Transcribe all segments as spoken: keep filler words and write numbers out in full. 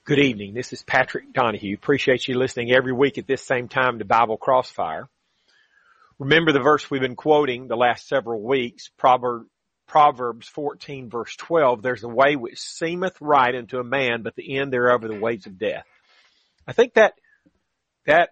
Good evening. This is Patrick Donahue. Appreciate you listening every week at this same time to Bible Crossfire. Remember the verse we've been quoting the last several weeks, Proverbs fourteen verse twelve, there's a way which seemeth right unto a man, but the end thereof are the ways of death. I think that, that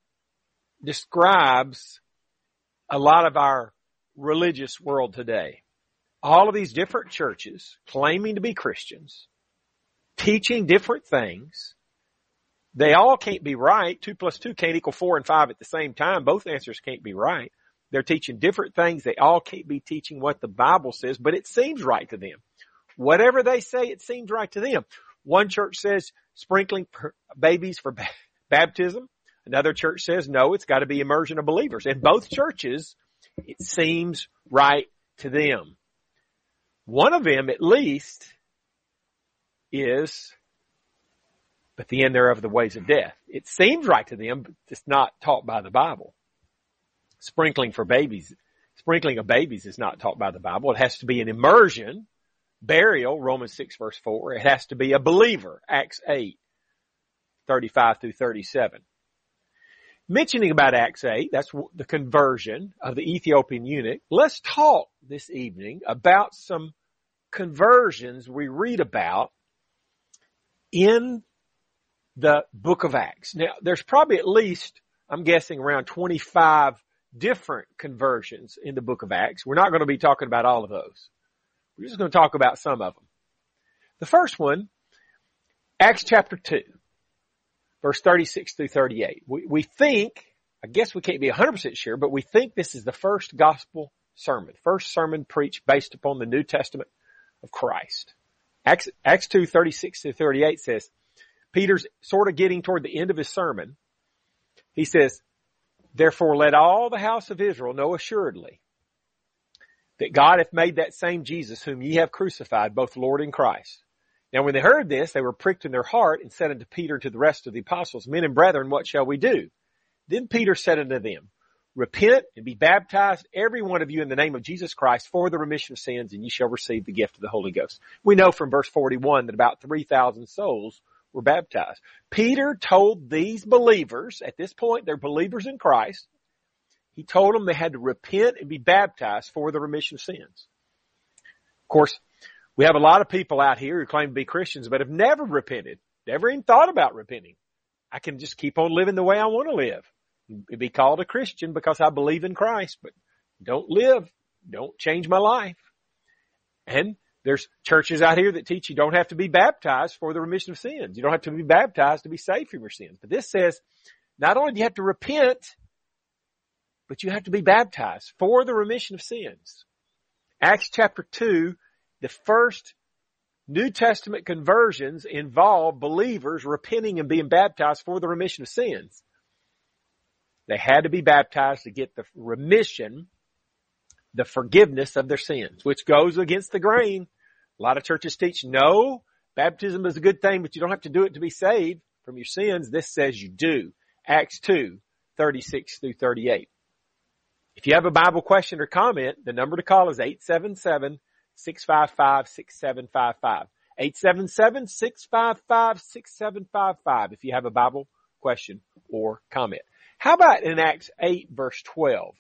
describes a lot of our religious world today. All of these different churches claiming to be Christians, teaching different things. They all can't be right. Two plus two can't equal four and five at the same time. Both answers can't be right. They're teaching different things. They all can't be teaching what the Bible says, but it seems right to them. Whatever they say, it seems right to them. One church says sprinkling babies for baptism. Another church says, no, it's got to be immersion of believers. In both churches, it seems right to them. One of them, at least, is, but the end thereof the ways of death. It seems right to them, but it's not taught by the Bible. Sprinkling for babies, sprinkling of babies is not taught by the Bible. It has to be an immersion, burial, Romans six verse four. It has to be a believer, Acts eight, thirty-five through thirty-seven. Mentioning about Acts eight, that's the conversion of the Ethiopian eunuch. Let's talk this evening about some conversions we read about in the book of Acts. Now, there's probably at least, I'm guessing, around twenty-five different conversions in the book of Acts. We're not going to be talking about all of those. We're just going to talk about some of them. The first one, Acts chapter two, verse thirty-six through thirty-eight. We, we think, I guess we can't be one hundred percent sure, but we think this is the first gospel sermon, first sermon preached based upon the New Testament of Christ. Acts, Acts two, thirty-six through thirty-eight says, Peter's sort of getting toward the end of his sermon. He says, therefore let all the house of Israel know assuredly that God hath made that same Jesus whom ye have crucified, both Lord and Christ. Now when they heard this, they were pricked in their heart and said unto Peter and to the rest of the apostles, men and brethren, what shall we do? Then Peter said unto them, repent and be baptized, every one of you, in the name of Jesus Christ for the remission of sins, and ye shall receive the gift of the Holy Ghost. We know from verse forty-one that about three thousand souls were baptized. Peter told these believers, at this point they're believers in Christ, he told them they had to repent and be baptized for the remission of sins. Of course, we have a lot of people out here who claim to be Christians but have never repented, never even thought about repenting. I can just keep on living the way I want to live. Be called a Christian because I believe in Christ, but don't live, don't change my life. And there's churches out here that teach you don't have to be baptized for the remission of sins. You don't have to be baptized to be saved from your sins. But this says not only do you have to repent, but you have to be baptized for the remission of sins. Acts chapter two, the first New Testament conversions involve believers repenting and being baptized for the remission of sins. They had to be baptized to get the remission, the forgiveness of their sins, which goes against the grain. A lot of churches teach, no, baptism is a good thing, but you don't have to do it to be saved from your sins. This says you do. Acts two, thirty-six through thirty-eight. If you have a Bible question or comment, the number to call is eight seven seven, six five five, six seven five five. eight seven seven, six five five, six seven five five if you have a Bible question or comment. How about in Acts eight verse twelve?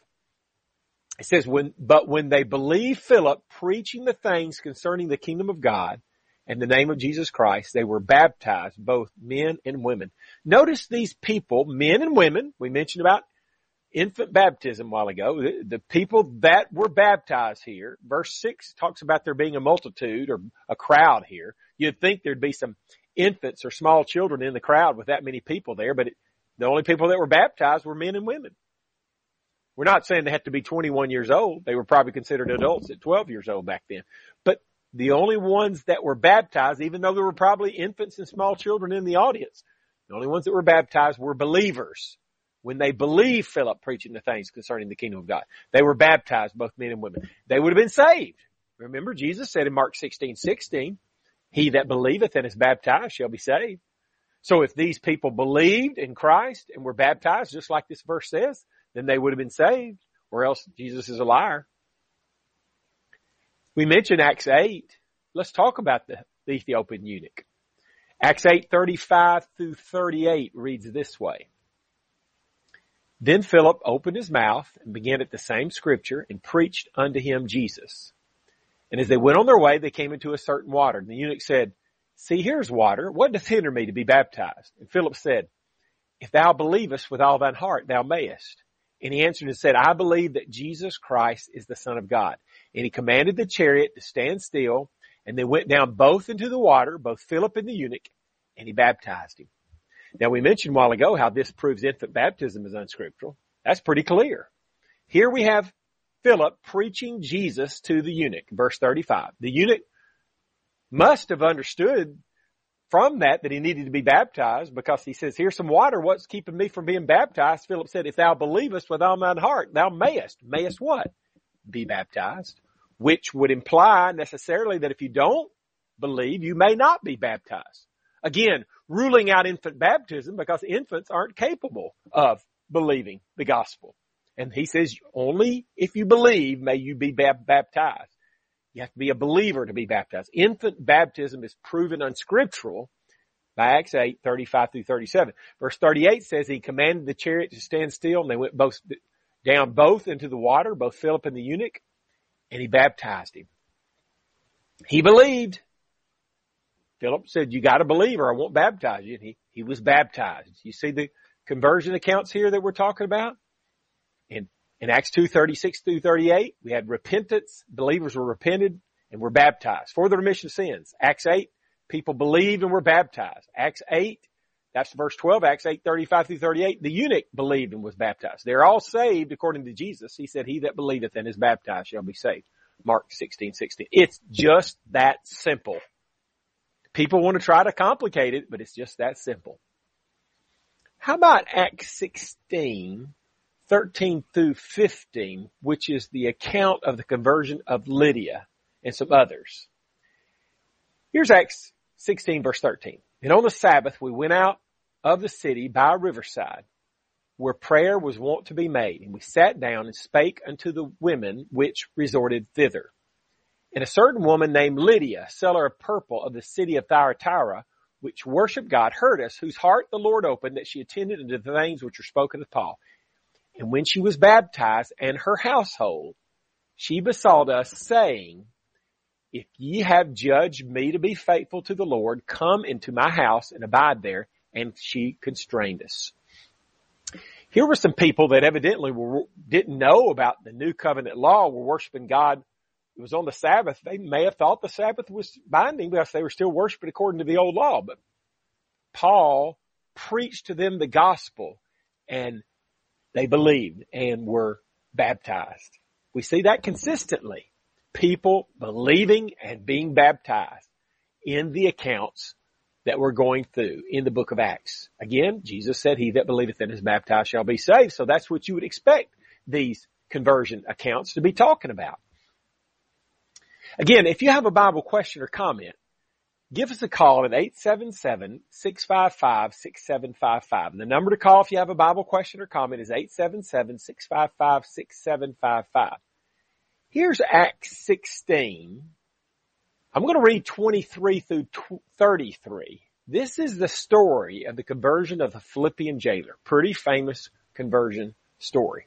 It says, "When but when they believed Philip preaching the things concerning the kingdom of God and the name of Jesus Christ, they were baptized, both men and women." Notice these people, men and women, we mentioned about infant baptism a while ago, the, the people that were baptized here. Verse six talks about there being a multitude or a crowd here. You'd think there'd be some infants or small children in the crowd with that many people there, but it, the only people that were baptized were men and women. We're not saying they had to be twenty-one years old. They were probably considered adults at twelve years old back then. But the only ones that were baptized, even though there were probably infants and small children in the audience, the only ones that were baptized were believers. When they believed Philip preaching the things concerning the kingdom of God, they were baptized, both men and women. They would have been saved. Remember, Jesus said in Mark sixteen sixteen, "He that believeth and is baptized shall be saved." So if these people believed in Christ and were baptized, just like this verse says, then they would have been saved, or else Jesus is a liar. We mentioned Acts eight. Let's talk about the, the Ethiopian eunuch. Acts eight thirty-five through thirty-eight reads this way. Then Philip opened his mouth and began at the same scripture and preached unto him Jesus. And as they went on their way, they came into a certain water. And the eunuch said, See, here's water. What doth hinder me to be baptized? And Philip said, If thou believest with all thine heart, thou mayest. And he answered and said, I believe that Jesus Christ is the Son of God. And he commanded the chariot to stand still. And they went down both into the water, both Philip and the eunuch, and he baptized him. Now, we mentioned a while ago how this proves infant baptism is unscriptural. That's pretty clear. Here we have Philip preaching Jesus to the eunuch, verse thirty-five. The eunuch must have understood from that that he needed to be baptized, because he says, here's some water. What's keeping me from being baptized? Philip said, if thou believest with all thine heart, thou mayest. Mayest what? Be baptized. Which would imply necessarily that if you don't believe, you may not be baptized. Again, ruling out infant baptism, because infants aren't capable of believing the gospel. And he says, only if you believe may you be baptized. You have to be a believer to be baptized. Infant baptism is proven unscriptural by Acts eight thirty-five through thirty-seven. Verse thirty-eight says he commanded the chariot to stand still, and they went both down both into the water, both Philip and the eunuch, and he baptized him. He believed. Philip said, you got to believe or I won't baptize you. And he, he was baptized. You see the conversion accounts here that we're talking about? In, in Acts two thirty-six through thirty-eight, we had repentance. Believers were repented and were baptized for the remission of sins. Acts eight, people believed and were baptized. Acts eight, that's verse twelve, Acts eight thirty-five through thirty-eight, the eunuch believed and was baptized. They're all saved according to Jesus. He said, he that believeth and is baptized shall be saved. Mark sixteen sixteen. It's just that simple. People want to try to complicate it, but it's just that simple. How about Acts sixteen, thirteen through fifteen, which is the account of the conversion of Lydia and some others. Here's Acts sixteen, verse thirteen. And on the Sabbath we went out of the city by a riverside, where prayer was wont to be made. And we sat down and spake unto the women which resorted thither. And a certain woman named Lydia, seller of purple of the city of Thyatira, which worshiped God, heard us, whose heart the Lord opened, that she attended unto the things which were spoken of Paul. And when she was baptized, and her household, she besought us, saying, If ye have judged me to be faithful to the Lord, come into my house and abide there. And she constrained us. Here were some people that evidently were, didn't know about the new covenant law, were worshiping God. It was on the Sabbath. They may have thought the Sabbath was binding because they were still worshiping according to the old law. But Paul preached to them the gospel, and they believed and were baptized. We see that consistently. People believing and being baptized in the accounts that we're going through in the book of Acts. Again, Jesus said, he that believeth and is baptized shall be saved. So that's what you would expect these conversion accounts to be talking about. Again, if you have a Bible question or comment, give us a call at eight seven seven, six five five, six seven five five. And the number to call if you have a Bible question or comment is eight seven seven, six five five, six seven five five. Here's Acts sixteen. I'm going to read twenty-three through thirty-three. This is the story of the conversion of the Philippian jailer. Pretty famous conversion story.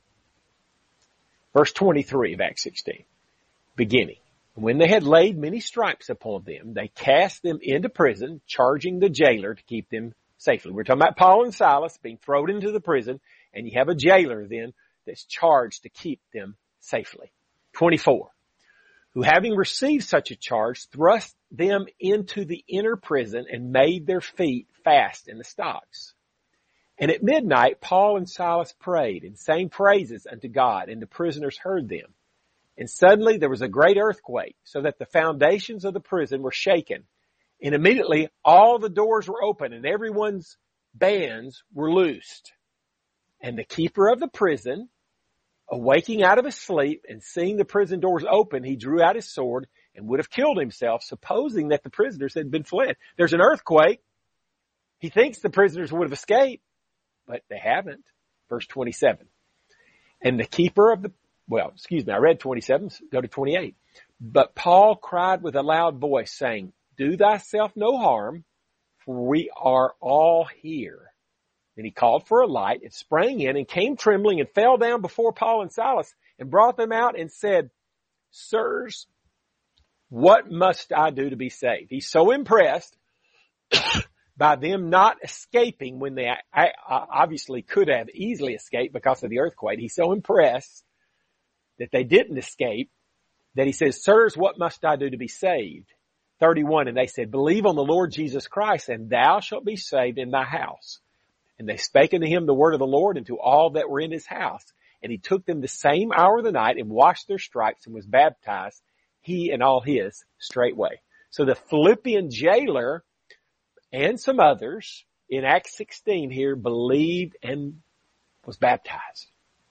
Verse twenty-three of Acts sixteen. Beginning. When they had laid many stripes upon them, they cast them into prison, charging the jailer to keep them safely. We're talking about Paul and Silas being thrown into the prison, and you have a jailer then that's charged to keep them safely. twenty-four. Who having received such a charge, thrust them into the inner prison and made their feet fast in the stocks. And at midnight, Paul and Silas prayed and sang praises unto God, and the prisoners heard them. And suddenly there was a great earthquake, so that the foundations of the prison were shaken. And immediately all the doors were open, and everyone's bands were loosed. And the keeper of the prison, awaking out of his sleep and seeing the prison doors open, he drew out his sword and would have killed himself, supposing that the prisoners had been fled. There's an earthquake. He thinks the prisoners would have escaped, but they haven't. Verse twenty-seven. And the keeper of the Well, excuse me, I read twenty-seven, go to twenty-eight. But Paul cried with a loud voice, saying, Do thyself no harm, for we are all here. Then he called for a light and sprang in and came trembling and fell down before Paul and Silas and brought them out and said, Sirs, what must I do to be saved? He's so impressed by them not escaping when they obviously could have easily escaped because of the earthquake. He's so impressed that they didn't escape that he says, Sirs, what must I do to be saved? thirty-one, and they said, Believe on the Lord Jesus Christ, and thou shalt be saved in thy house. And they spake unto him the word of the Lord and to all that were in his house. And he took them the same hour of the night and washed their stripes and was baptized, he and all his, straightway. So the Philippian jailer and some others in Acts sixteen here believed and was baptized.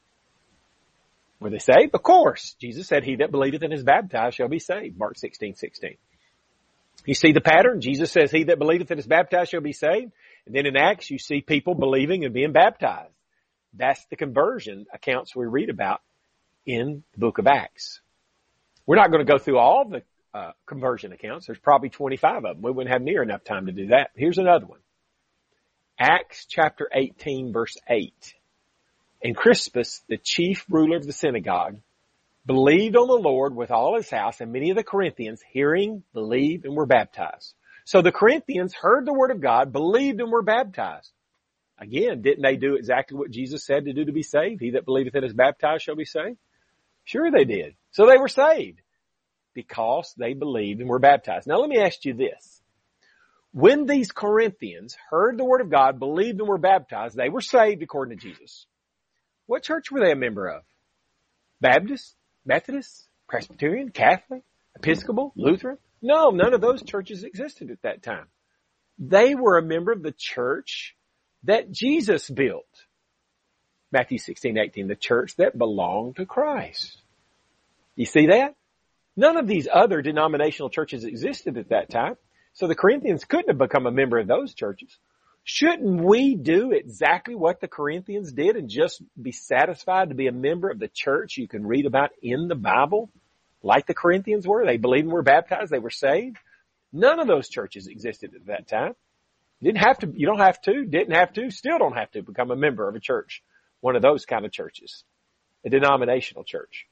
Were they saved? Of course. Jesus said, He that believeth and is baptized shall be saved. Mark sixteen sixteen. You see the pattern? Jesus says, He that believeth and is baptized shall be saved. And then in Acts, you see people believing and being baptized. That's the conversion accounts we read about in the book of Acts. We're not going to go through all the uh, conversion accounts. There's probably twenty-five of them. We wouldn't have near enough time to do that. Here's another one. Acts chapter eighteen, verse eight. And Crispus, the chief ruler of the synagogue, believed on the Lord with all his house, and many of the Corinthians, hearing, believed, and were baptized. So the Corinthians heard the word of God, believed, and were baptized. Again, didn't they do exactly what Jesus said to do to be saved? He that believeth and is baptized shall be saved. Sure they did. So they were saved because they believed and were baptized. Now let me ask you this. When these Corinthians heard the word of God, believed, and were baptized, they were saved according to Jesus. What church were they a member of? Baptist? Methodist? Presbyterian? Catholic? Episcopal? Lutheran? No, none of those churches existed at that time. They were a member of the church that Jesus built. Matthew sixteen eighteen, the church that belonged to Christ. You see that? None of these other denominational churches existed at that time. So the Corinthians couldn't have become a member of those churches. Shouldn't we do exactly what the Corinthians did and just be satisfied to be a member of the church you can read about in the Bible? Like the Corinthians were. They believed and were baptized. They were saved. None of those churches existed at that time. You didn't have to, you don't have to, didn't have to, still don't have to become a member of a church. One of those kind of churches. A denominational church.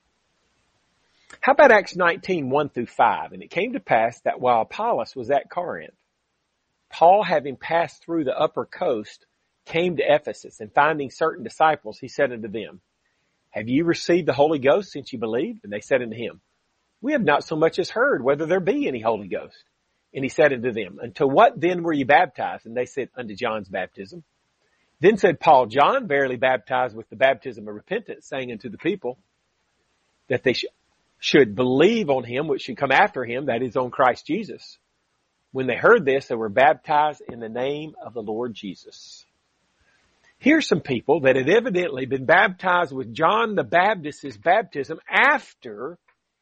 How about Acts nineteen, one through five? And it came to pass that while Apollos was at Corinth, Paul, having passed through the upper coast, came to Ephesus, and finding certain disciples, he said unto them, Have ye received the Holy Ghost since ye believed? And they said unto him, We have not so much as heard whether there be any Holy Ghost. And he said unto them, Unto what then were ye baptized? And they said, Unto John's baptism. Then said Paul, John verily baptized with the baptism of repentance, saying unto the people that they sh- should believe on him, which should come after him, that is, on Christ Jesus. When they heard this, they were baptized in the name of the Lord Jesus. Here's some people that had evidently been baptized with John the Baptist's baptism after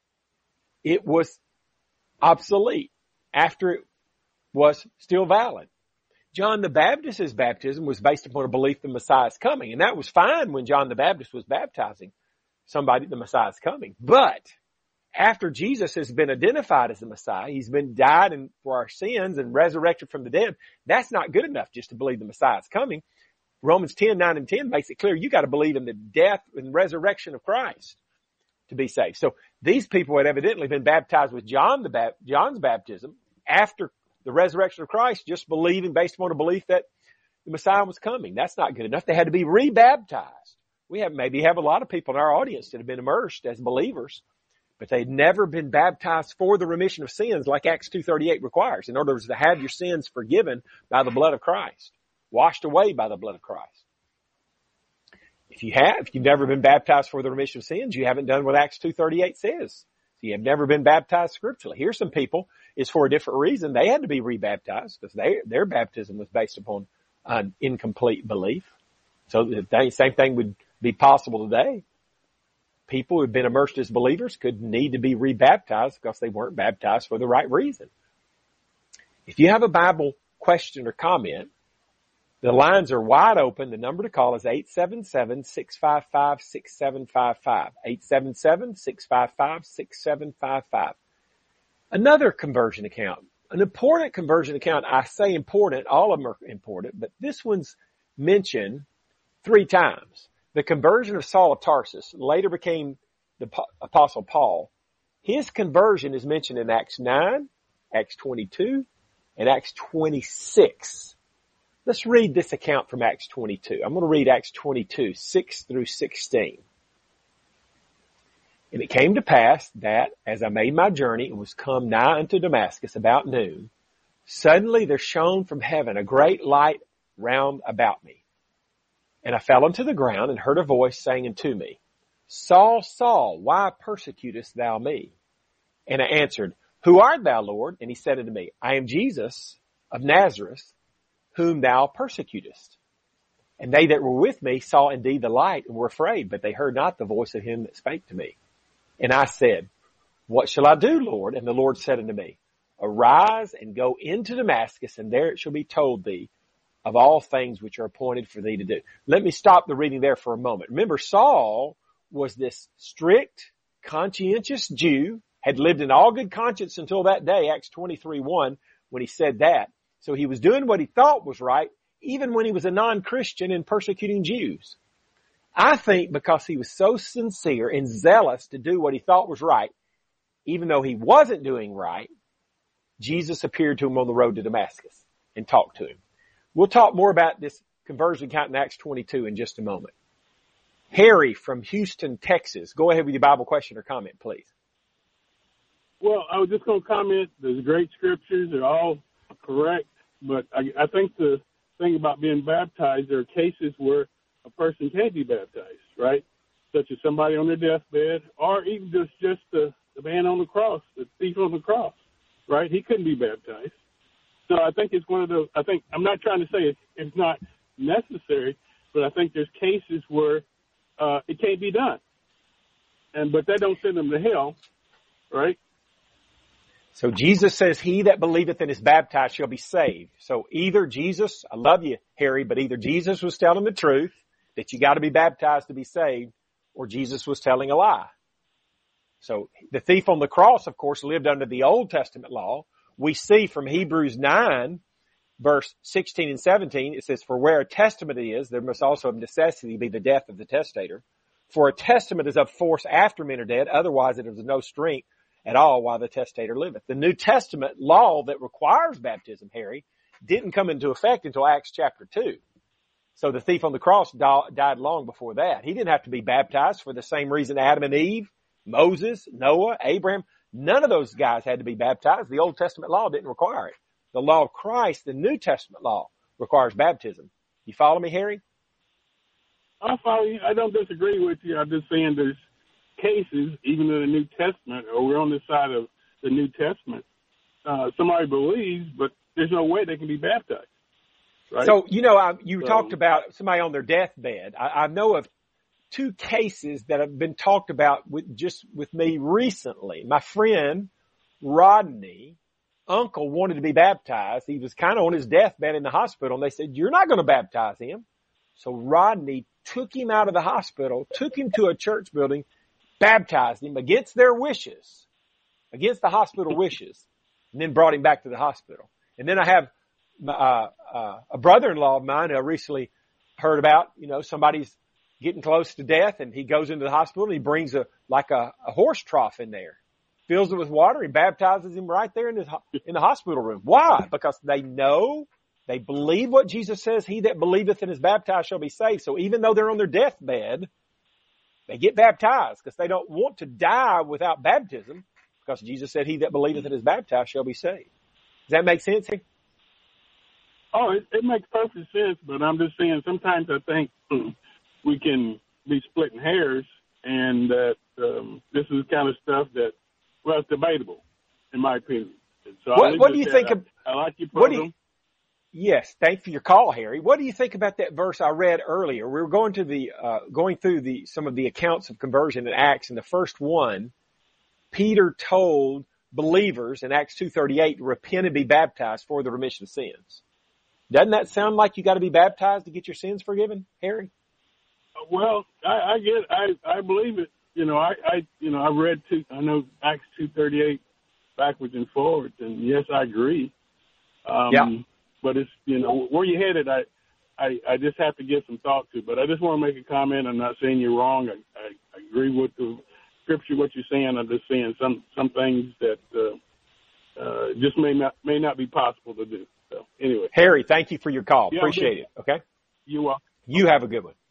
it was obsolete, after it was still valid. John the Baptist's baptism was based upon a belief the Messiah is coming, and that was fine when John the Baptist was baptizing somebody, the Messiah is coming. But after Jesus has been identified as the Messiah, he's been died and for our sins and resurrected from the dead, that's not good enough just to believe the Messiah is coming. Romans ten, nine and ten makes it clear you got to believe in the death and resurrection of Christ to be saved. So these people had evidently been baptized with John the ba- John's baptism after the resurrection of Christ, just believing based upon a belief that the Messiah was coming. That's not good enough. They had to be rebaptized. We have maybe have a lot of people in our audience that have been immersed as believers, but they'd never been baptized for the remission of sins like Acts two thirty-eight requires. In order to have your sins forgiven by the blood of Christ, washed away by the blood of Christ. If you have, if you've never been baptized for the remission of sins, you haven't done what Acts two thirty-eight says. You have never been baptized scripturally. Here's some people, it's for a different reason. They had to be rebaptized because they, their baptism was based upon an incomplete belief. So the same thing would be possible today. People who have been immersed as believers could need to be rebaptized because they weren't baptized for the right reason. If you have a Bible question or comment, the lines are wide open. The number to call is eight seven seven, six five five, six seven five five. eight seven seven, six five five, six seven five five. Another conversion account. an important conversion account. I say important, all of them are important, but this one's mentioned three times. The conversion of Saul of Tarsus, later became the Apostle Paul. His conversion is mentioned in Acts nine, Acts twenty-two, and Acts twenty-six. Let's read this account from Acts twenty-two. I'm going to read Acts twenty-two, six through sixteen. And it came to pass that, as I made my journey and was come nigh unto Damascus about noon, suddenly there shone from heaven a great light round about me. And I fell unto the ground and heard a voice saying unto me, Saul, Saul, why persecutest thou me? And I answered, Who art thou, Lord? And he said unto me, I am Jesus of Nazareth, whom thou persecutest. And they that were with me saw indeed the light and were afraid, but they heard not the voice of him that spake to me. And I said, What shall I do, Lord? And the Lord said unto me, Arise and go into Damascus, and there it shall be told thee of all things which are appointed for thee to do. Let me stop the reading there for a moment. Remember, Saul was this strict, conscientious Jew, had lived in all good conscience until that day, Acts twenty-three one, when he said that. So he was doing what he thought was right, even when he was a non-Christian and persecuting Jews. I think because he was so sincere and zealous to do what he thought was right, even though he wasn't doing right, Jesus appeared to him on the road to Damascus and talked to him. We'll talk more about this conversion account in Acts twenty-two in just a moment. Harry from Houston, Texas. Go ahead with your Bible question or comment, please. Well, I was just going to comment. There's great scriptures. They're all correct. But I, I think the thing about being baptized, there are cases where a person can't be baptized, right? Such as somebody on their deathbed, or even just, just the, the man on the cross, the thief on the cross, right? He couldn't be baptized. So I think it's one of those, I think, I'm not trying to say it's, it's not necessary, but I think there's cases where uh, it can't be done. And, but that don't send them to hell, right? So Jesus says, he that believeth and is baptized shall be saved. So either Jesus, I love you, Harry, but either Jesus was telling the truth, that you got to be baptized to be saved, or Jesus was telling a lie. So the thief on the cross, of course, lived under the Old Testament law. We see from Hebrews nine, verse sixteen and seventeen, it says, For where a testament is, there must also of necessity be the death of the testator. For a testament is of force after men are dead, otherwise it is of no strength at all while the testator liveth. The New Testament law that requires baptism, Harry, didn't come into effect until Acts chapter two. So the thief on the cross died long before that. He didn't have to be baptized for the same reason Adam and Eve, Moses, Noah, Abraham, none of those guys had to be baptized. The Old Testament law didn't require it. The law of Christ, the New Testament law, requires baptism. You follow me, Harry? I follow you. I don't disagree with you. I'm just saying there's cases, even in the New Testament, or we're on the side of the New Testament, uh, somebody believes, but there's no way they can be baptized. Right? So, you know, I, you so, talked about somebody on their deathbed. I, I know of two cases that have been talked about with just with me recently. My friend Rodney, uncle, wanted to be baptized. He was kind of on his deathbed in the hospital, and they said, You're not going to baptize him. So Rodney took him out of the hospital, took him to a church building, baptized him against their wishes, against the hospital wishes, and then brought him back to the hospital. And then I have uh, uh, a brother-in-law of mine who I recently heard about, you know, somebody's getting close to death, and he goes into the hospital and he brings a like a, a horse trough in there, fills it with water, he baptizes him right there in his in the hospital room. Why? Because they know, they believe what Jesus says, he that believeth and is baptized shall be saved. So even though they're on their deathbed, they get baptized because they don't want to die without baptism, because Jesus said, he that believeth and is baptized shall be saved. Does that make sense here? Oh, it, it makes perfect sense, but I'm just saying sometimes I think we can be splitting hairs, and that um, this is the kind of stuff that, well, it's debatable, in my opinion. And so what, what do you think I, of? I like your What program. do you, yes, thanks for your call, Harry. What do you think about that verse I read earlier? We were going to the uh, going through the some of the accounts of conversion in Acts, and the first one, Peter told believers in Acts two thirty-eight to repent and be baptized for the remission of sins. Doesn't that sound like you got to be baptized to get your sins forgiven, Harry? Well, I, I get, I, I believe it. You know, I, I, you know, I read two, I know Acts two thirty-eight backwards and forwards. And yes, I agree. Um, Yeah. But it's, you know, where you headed, I, I, I just have to give some thought to. But I just want to make a comment. I'm not saying you're wrong. I, I, I agree with the scripture, what you're saying. I'm just saying some, some things that uh, uh, just may not may not be possible to do. So anyway. Harry, thank you for your call. Yeah, Appreciate okay. it. Okay. You're welcome. You have a good one.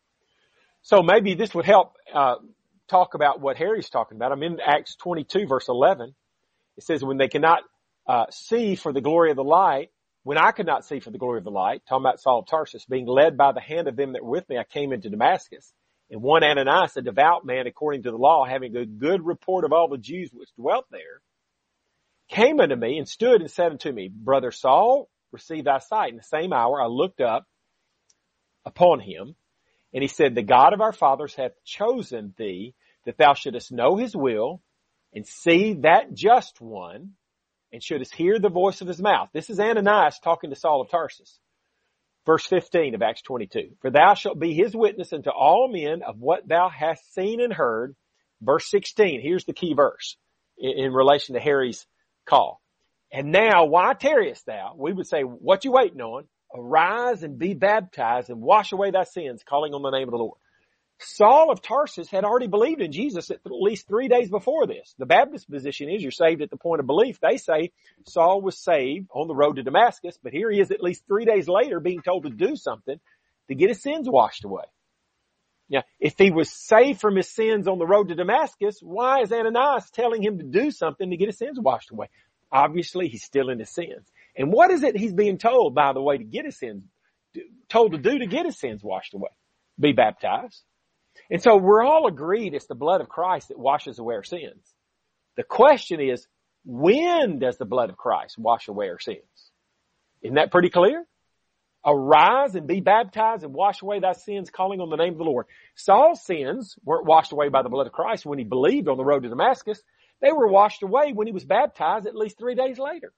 So maybe this would help uh, talk about what Harry's talking about. I'm in Acts twenty-two, verse eleven. It says, when they cannot uh, see for the glory of the light, when I could not see for the glory of the light, talking about Saul of Tarsus, being led by the hand of them that were with me, I came into Damascus. And one Ananias, a devout man according to the law, having a good report of all the Jews which dwelt there, came unto me and stood and said unto me, Brother Saul, receive thy sight. In the same hour I looked up upon him, and he said, the God of our fathers hath chosen thee, that thou shouldest know his will, and see that just one, and shouldest hear the voice of his mouth. This is Ananias talking to Saul of Tarsus. Verse fifteen of Acts twenty-two. For thou shalt be his witness unto all men of what thou hast seen and heard. Verse sixteen. Here's the key verse in, in relation to Harry's call. And now, why tarriest thou? We would say, what you waiting on? Arise and be baptized and wash away thy sins, calling on the name of the Lord. Saul of Tarsus had already believed in Jesus at least three days before this. The Baptist position is you're saved at the point of belief. They say Saul was saved on the road to Damascus, but here he is at least three days later being told to do something to get his sins washed away. Now, if he was saved from his sins on the road to Damascus, why is Ananias telling him to do something to get his sins washed away? Obviously, he's still in his sins. And what is it he's being told, by the way, to get his sins, told to do to get his sins washed away? Be baptized. And so we're all agreed it's the blood of Christ that washes away our sins. The question is, when does the blood of Christ wash away our sins? Isn't that pretty clear? Arise and be baptized and wash away thy sins, calling on the name of the Lord. Saul's sins weren't washed away by the blood of Christ when he believed on the road to Damascus. They were washed away when he was baptized at least three days later.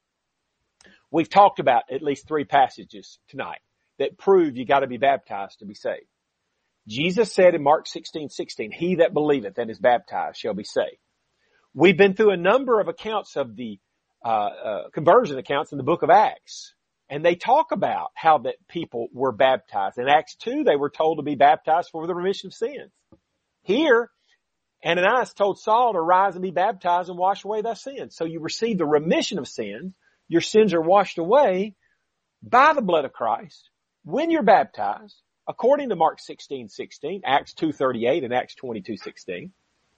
We've talked about at least three passages tonight that prove you got to be baptized to be saved. Jesus said in Mark sixteen sixteen, he that believeth and is baptized shall be saved. We've been through a number of accounts of the uh, uh conversion accounts in the book of Acts, and they talk about how that people were baptized. In Acts two, they were told to be baptized for the remission of sins. Here, Ananias told Saul to rise and be baptized and wash away thy sins. So you receive the remission of sins. Your sins are washed away by the blood of Christ when you're baptized, according to Mark sixteen sixteen, Acts two thirty-eight, and Acts twenty-two sixteen.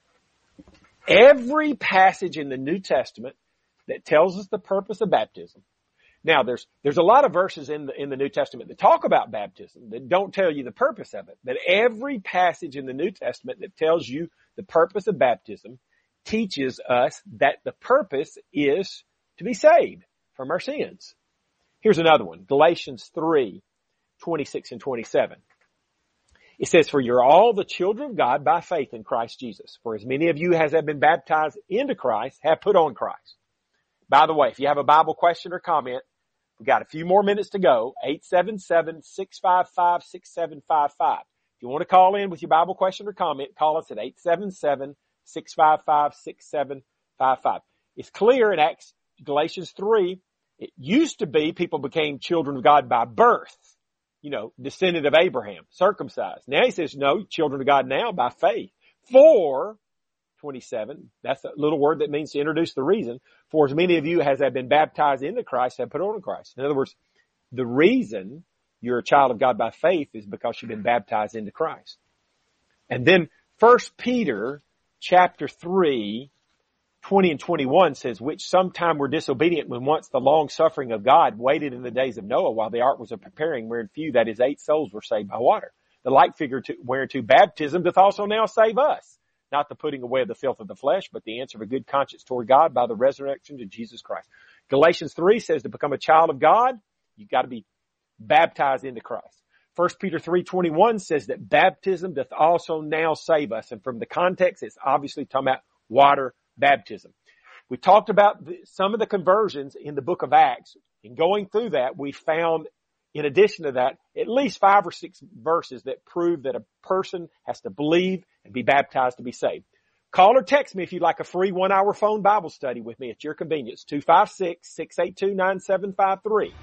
Every passage in the New Testament that tells us the purpose of baptism. Now, there's there's a lot of verses in the in the New Testament that talk about baptism that don't tell you the purpose of it. But every passage in the New Testament that tells you the purpose of baptism teaches us that the purpose is to be saved from our sins. Here's another one, Galatians three twenty-six and twenty-seven. It says, for you're all the children of God by faith in Christ Jesus. For as many of you as have been baptized into Christ have put on Christ. By the way, if you have a Bible question or comment, we've got a few more minutes to go. eight seven seven, six five five, six seven five five. If you want to call in with your Bible question or comment, call us at eight seven seven, six five five, six seven five five. It's clear in Acts, Galatians three, it used to be people became children of God by birth. You know, descendant of Abraham, circumcised. Now he says, no, children of God now by faith. For, twenty-seven, that's a little word that means to introduce the reason. For as many of you as have been baptized into Christ have put on Christ. In other words, the reason you're a child of God by faith is because you've been baptized into Christ. And then First Peter chapter three, twenty and twenty-one says, which sometime were disobedient when once the long suffering of God waited in the days of Noah while the ark was a preparing, wherein few, that is eight souls, were saved by water. The like figure to, whereunto baptism doth also now save us, not the putting away of the filth of the flesh, but the answer of a good conscience toward God by the resurrection of Jesus Christ. Galatians three says to become a child of God, you've got to be baptized into Christ. First Peter three twenty-one says that baptism doth also now save us. And from the context, it's obviously talking about water baptism. We talked about the, some of the conversions in the book of Acts. In going through that, we found, in addition to that, at least five or six verses that prove that a person has to believe and be baptized to be saved. Call or text me if you'd like a free one-hour phone Bible study with me at your convenience, two five six, six eight two, nine seven five three.